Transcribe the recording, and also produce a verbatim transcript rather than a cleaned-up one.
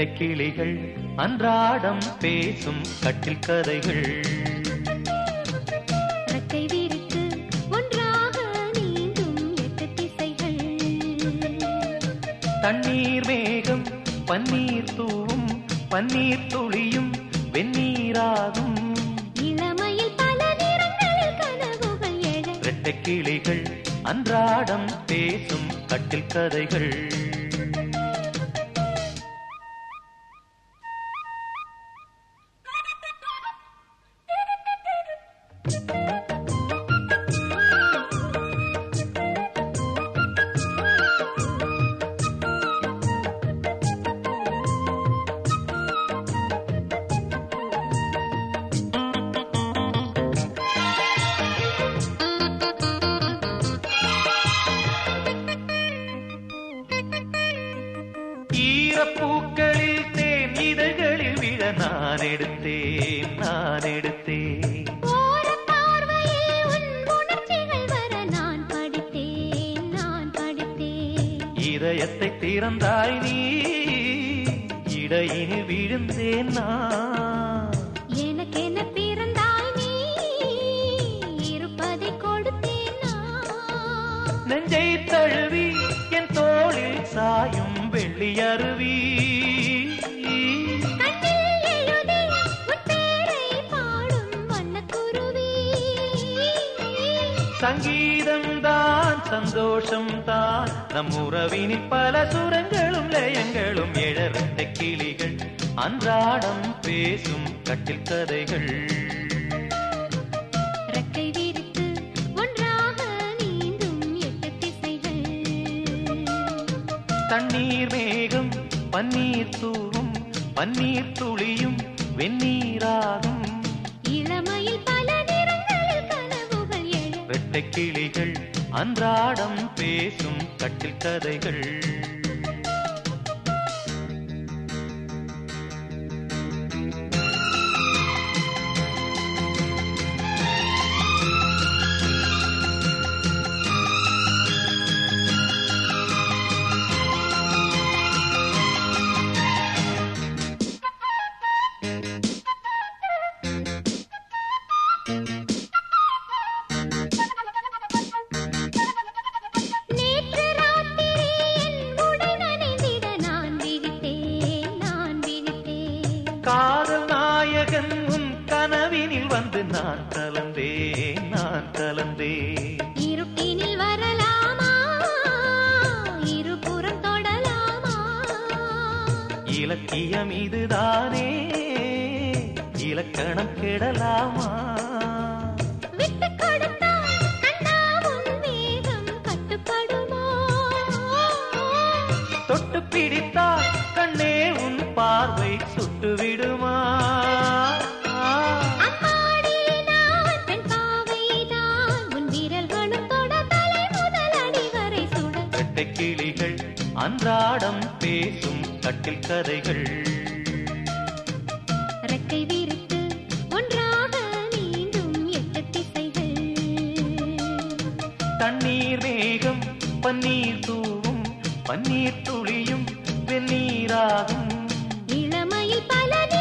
இரட்டை கிளிகள் அன்றாடம் பேசும் கட்டில் கதைகள். ரெக்கை விரித்து ஒன்றாக நீந்தும் எட்டு திசைகள். தண்ணீர் மேகம் பன்னீர் தூவும் பன்னீர் துளியும் வெந்நீராகும். இளமையில் பல நிறங்களில் கனவுகள் எழ. இரட்டை கிளிகள் அன்றாடம் பேசும் கட்டில் கதைகள். ஈரப்பூக்களில் தேன் இதழ்களில் விழ நான் எடுத்தேன் நான் எடுத்தேன். ஓரப் பார்வையில் உன் உணர்ச்சிகள் வர நான் படித்தேன் நான் படித்தேன். இதயத்தை திறந்தாய் நீ இடையினில் விழுந்தேன் நான். எனக்கென பிறந்தாய் நீ இருப்பதை கொடுத்தேன் நான். நெஞ்சை தழுவி என் தோளில் சாயும் வெள்ளி அருவி. கண்ணில் எழுதி உன் பேரை பாடும் வண்ணக்குருவி. சங்கீதம் தான் சந்தோஷம் தான் நம் உறவினில் பல சுரங்களும் லயங்களும் எழ. இரட்டை கிளிகள் அன்றாடம் பேசும் கட்டில் கதைகள். ரெக்கை விரித்து ஒன்றாக நீந்தும் எட்டு திசைகள். தண்ணீர் மேகம் பன்னீர் தூவும் பன்னீர் துளியும் வெந்நீராகும். இளமையில் பல நிறங்களில் கனவுகள் எழ. இரட்டை கிளிகள் அன்றாடம் பேசும் கட்டில் கதைகள். நேற்று ராத்திரி என் உடை நனைந்திட நான் விழித்தேன் நான் விழித்தேன். காதல் நாயகன் உன் கனவினில் வந்து நான் கலந்தேன் நான் கலந்தேன். இருட்டினில் வரலாமா இருபுறம் தொடலாமா. இலக்கியம் இதுதானே இலக்கணம் கெடலாமா. விட்டுக் கொடுத்தால் கண்ணா உன் வேகம் கட்டுப்படுமோ. தொட்டு பிடித்தால் கண்ணே உன் பார்வை சுட்டு விடுமா. அம்மாடி நான் பெண் பாவைதான் உன் விரல்களும் தொட தலை முதல் அடி வரை சுட. இரட்டை கிளிகள் அன்றாடம் பேசும் கட்டில் கதைகள். ரெக்கை விரித்து ஒன்றாக நீந்தும் எட்டு திசைகள். தண்ணீர் மேகம் பன்னீர் தூவும் பன்னீர் துளியும் வெந்நீராகும். இளமையில் பல